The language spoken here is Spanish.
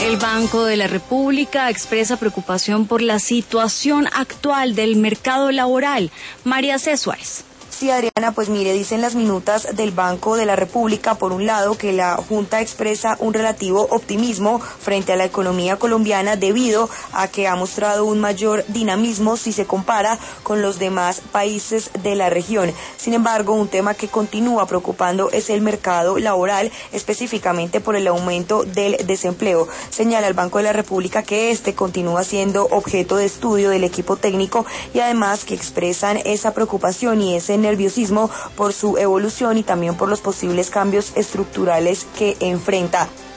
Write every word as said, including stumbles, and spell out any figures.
El Banco de la República expresa preocupación por la situación actual del mercado laboral. María C. Suárez. Sí, Adriana, pues mire, dicen las minutas del Banco de la República, por un lado, que la Junta expresa un relativo optimismo frente a la economía colombiana debido a que ha mostrado un mayor dinamismo si se compara con los demás países de la región. Sin embargo, un tema que continúa preocupando es el mercado laboral, específicamente por el aumento del desempleo. Señala el Banco de la República que este continúa siendo objeto de estudio del equipo técnico y además que expresan esa preocupación y ese nerviosismo por su evolución y también por los posibles cambios estructurales que enfrenta.